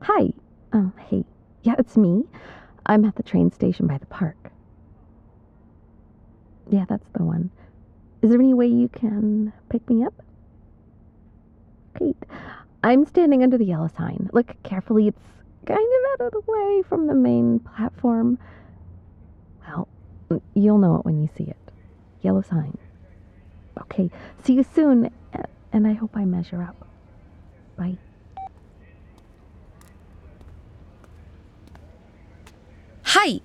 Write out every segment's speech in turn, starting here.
Hi. Hey. Yeah, it's me. I'm at the train station by the park. Yeah, that's the one. Is there any way you can pick me up? Great. I'm standing under the yellow sign. Look carefully. It's kind of out of the way from the main platform. Well, you'll know it when you see it. Yellow sign. Okay. See you soon. And I hope I measure up. Bye. Hi.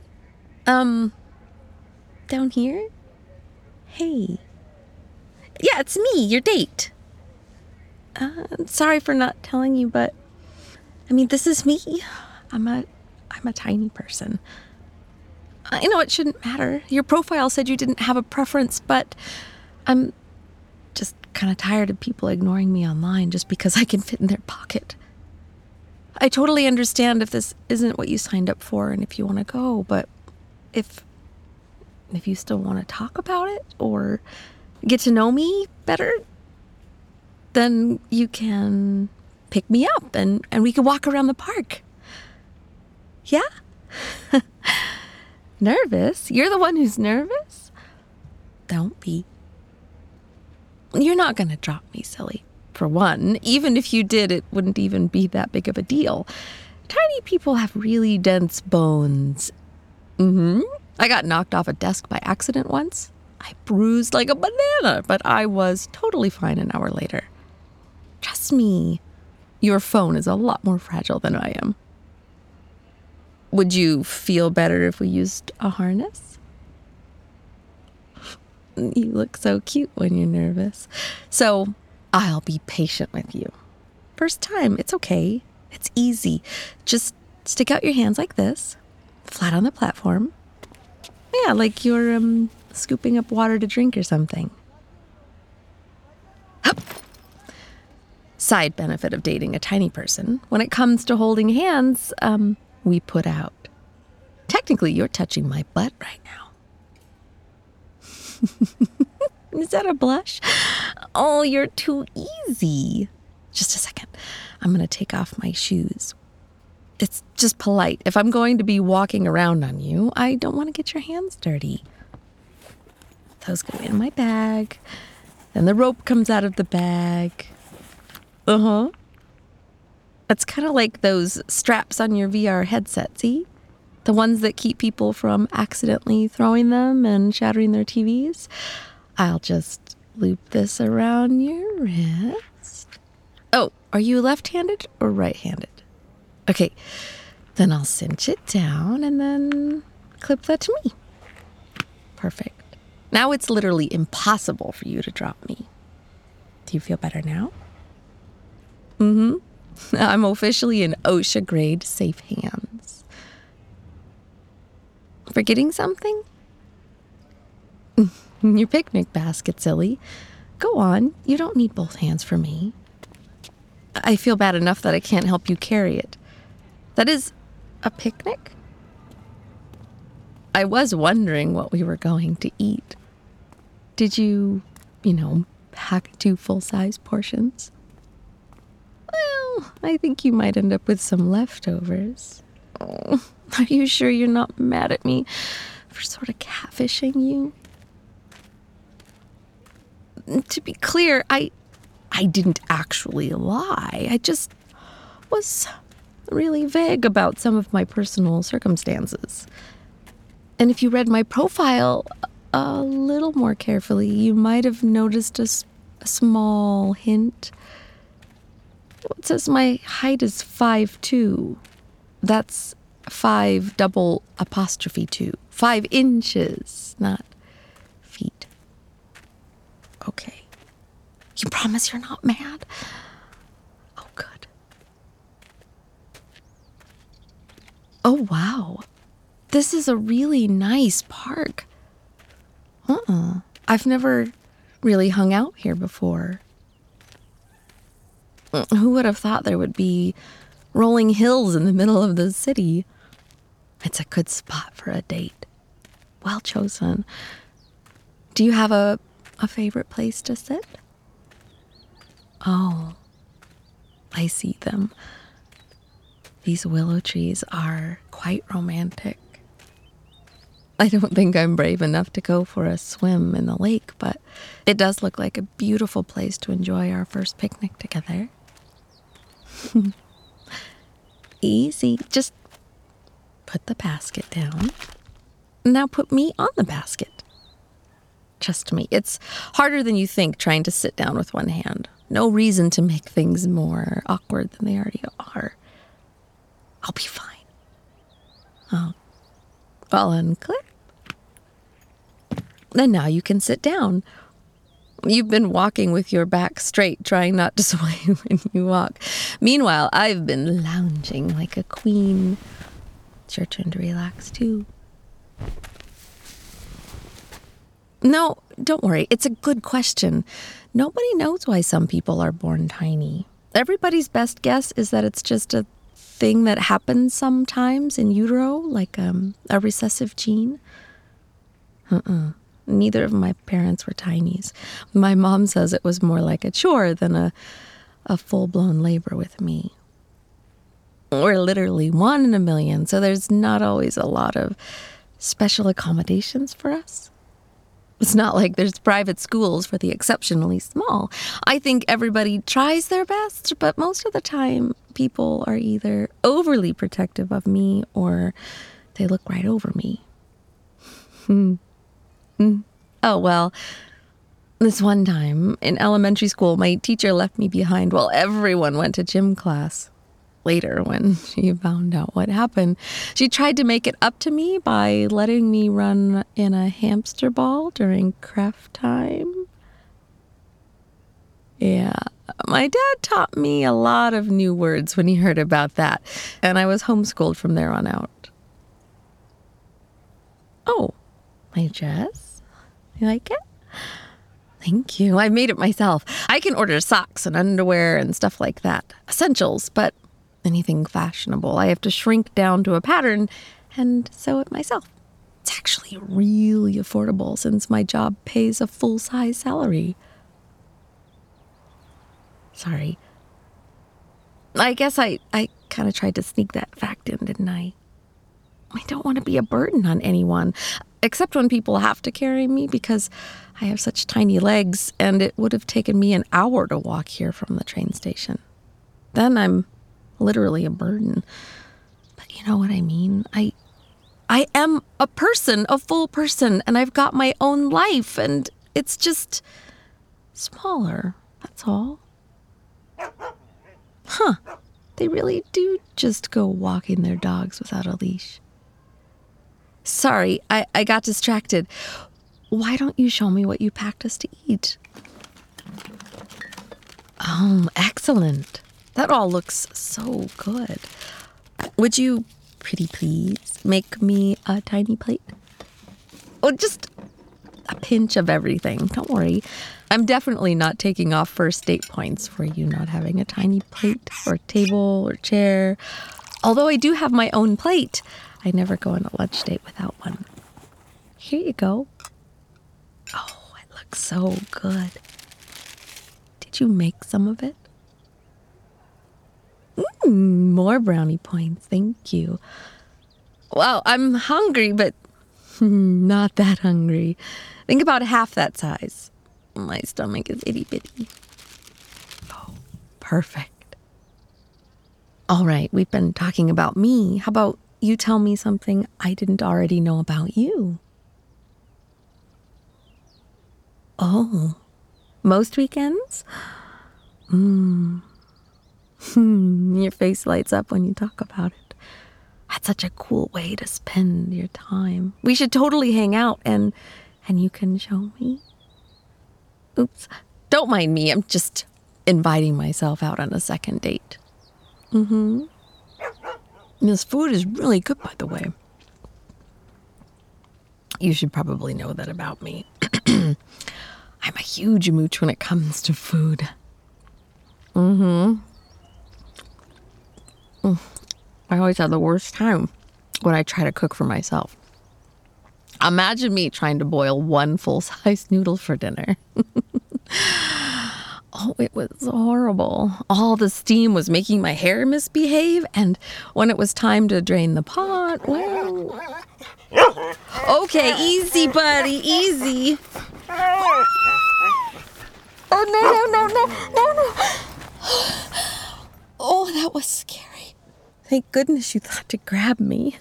Down here? Hey. Yeah, it's me, your date. Sorry for not telling you, but this is me. I'm a tiny person. I know it shouldn't matter. Your profile said you didn't have a preference, but I'm just kind of tired of people ignoring me online just because I can fit in their pocket. I totally understand if this isn't what you signed up for and if you want to go, but if you still want to talk about it or get to know me better, then you can pick me up and we can walk around the park. Yeah? Nervous? You're the one who's nervous? Don't be. You're not going to drop me, silly. For one, even if you did, it wouldn't even be that big of a deal. Tiny people have really dense bones. I got knocked off a desk by accident once. I bruised like a banana, but I was totally fine an hour later. Trust me, your phone is a lot more fragile than I am. Would you feel better if we used a harness? You look so cute when you're nervous. So I'll be patient with you. First time, it's okay. It's easy. Just stick out your hands like this, flat on the platform. Yeah, like you're scooping up water to drink or something. Hup. Side benefit of dating a tiny person. When it comes to holding hands, we put out. Technically, you're touching my butt right now. Is that a blush? Oh, you're too easy. Just a second. I'm going to take off my shoes. It's just polite. If I'm going to be walking around on you, I don't want to get your hands dirty. Those go in my bag. Then the rope comes out of the bag. It's kind of like those straps on your VR headset, see? The ones that keep people from accidentally throwing them and shattering their TVs. I'll just loop this around your wrist. Oh, are you left-handed or right-handed? Okay, then I'll cinch it down and then clip that to me. Perfect. Now it's literally impossible for you to drop me. Do you feel better now? I'm officially in OSHA-grade safe hands. Forgetting something? Your picnic basket, silly. Go on, you don't need both hands for me. I feel bad enough that I can't help you carry it. That is a picnic? I was wondering what we were going to eat. Did you, pack 2 full-size portions? Well, I think you might end up with some leftovers. Oh, are you sure you're not mad at me for sort of catfishing you? To be clear, I didn't actually lie. I just was really vague about some of my personal circumstances. And if you read my profile a little more carefully, you might have noticed a small hint. It says my height is 5'2". That's 5'2". 5 inches, not feet. Okay. You promise you're not mad? Oh, good. Oh, wow. This is a really nice park. I've never really hung out here before. Who would have thought there would be rolling hills in the middle of the city? It's a good spot for a date. Well chosen. Do you have a favorite place to sit? Oh, I see them. These willow trees are quite romantic. I don't think I'm brave enough to go for a swim in the lake, but it does look like a beautiful place to enjoy our first picnic together. Easy. Just put the basket down. Now put me on the basket. Trust me, it's harder than you think trying to sit down with one hand. No reason to make things more awkward than they already are. I'll be fine. Oh, well, unclear. Then now you can sit down. You've been walking with your back straight, trying not to sway when you walk. Meanwhile, I've been lounging like a queen. It's your turn to relax, too. No, don't worry. It's a good question. Nobody knows why some people are born tiny. Everybody's best guess is that it's just a thing that happens sometimes in utero, like a recessive gene. Neither of my parents were tinies. My mom says it was more like a chore than a full-blown labor with me. We're literally 1 in a million, so there's not always a lot of special accommodations for us. It's not like there's private schools for the exceptionally small. I think everybody tries their best, but most of the time, people are either overly protective of me or they look right over me. Oh, well, this one time in elementary school, my teacher left me behind while everyone went to gym class. Later, when she found out what happened, she tried to make it up to me by letting me run in a hamster ball during craft time. Yeah, my dad taught me a lot of new words when he heard about that, and I was homeschooled from there on out. Oh, my dress? You like it? Thank you. I made it myself. I can order socks and underwear and stuff like that. Essentials, but anything fashionable, I have to shrink down to a pattern and sew it myself. It's actually really affordable since my job pays a full-size salary. Sorry. I guess I kind of tried to sneak that fact in, didn't I? I don't want to be a burden on anyone, except when people have to carry me because I have such tiny legs and it would have taken me an hour to walk here from the train station. Then I'm literally a burden. But you know what I mean? I am a person, a full person, and I've got my own life, and it's just smaller, that's all. Huh. They really do just go walking their dogs without a leash. Sorry, I got distracted. Why don't you show me what you packed us to eat? Oh, excellent. That all looks so good. Would you, pretty please, make me a tiny plate? Oh, just a pinch of everything. Don't worry. I'm definitely not taking off first date points for you not having a tiny plate or table or chair. Although I do have my own plate, I never go on a lunch date without one. Here you go. Oh, it looks so good. Did you make some of it? More brownie points, thank you. Wow, I'm hungry, but not that hungry. Think about half that size. My stomach is itty-bitty. Oh, perfect. All right, we've been talking about me. How about you tell me something I didn't already know about you? Oh, most weekends? Your face lights up when you talk about it. That's such a cool way to spend your time. We should totally hang out and you can show me. Oops. Don't mind me. I'm just inviting myself out on a second date. This food is really good, by the way. You should probably know that about me. I'm a huge mooch when it comes to food. I always have the worst time when I try to cook for myself. Imagine me trying to boil one full-size noodle for dinner. Oh, it was horrible. All the steam was making my hair misbehave, and when it was time to drain the pot, well... Okay, easy, buddy, easy. Oh, no. Oh, that was scary. Thank goodness you thought to grab me.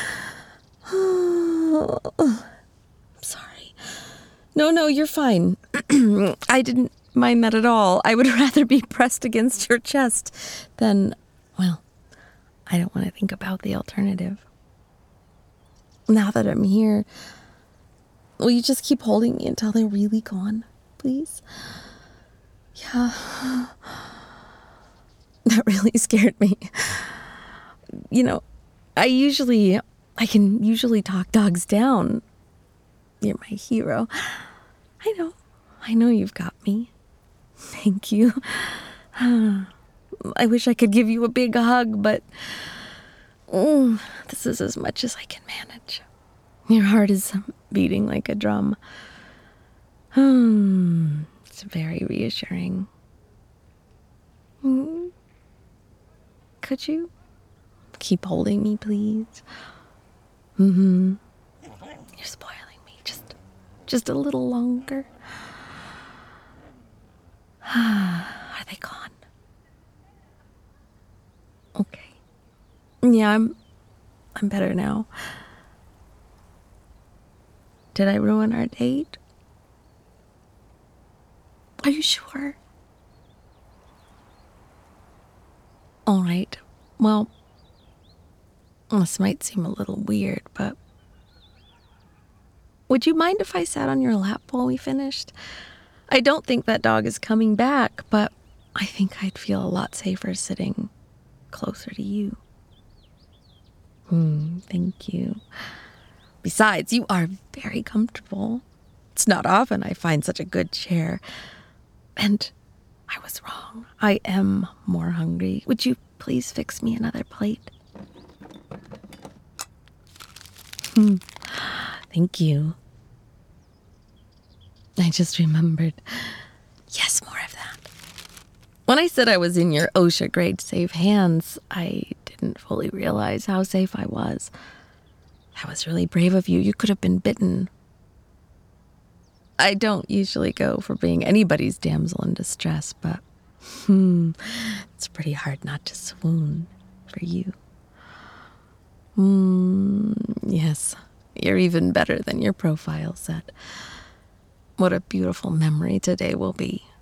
I'm sorry. No, you're fine. I didn't mind that at all. I would rather be pressed against your chest than, well, I don't want to think about the alternative. Now that I'm here, will you just keep holding me until they're really gone, please? Yeah. That really scared me. You know, I can usually talk dogs down. You're my hero. I know you've got me. Thank you. I wish I could give you a big hug, but this is as much as I can manage. Your heart is beating like a drum. It's very reassuring. Could you keep holding me, please? You're spoiling me. Just a little longer. Are they gone? Okay. Yeah, I'm better now. Did I ruin our date? Are you sure? All right. Well, this might seem a little weird, but would you mind if I sat on your lap while we finished? I don't think that dog is coming back, but I think I'd feel a lot safer sitting closer to you. Thank you. Besides, you are very comfortable. It's not often I find such a good chair. And I was wrong. I am more hungry. Would you please fix me another plate? Thank you. I just remembered. Yes, more of that. When I said I was in your OSHA grade safe hands, I didn't fully realize how safe I was. That was really brave of you. You could have been bitten. I don't usually go for being anybody's damsel in distress, but it's pretty hard not to swoon for you. Yes, you're even better than your profile said. What a beautiful memory today will be.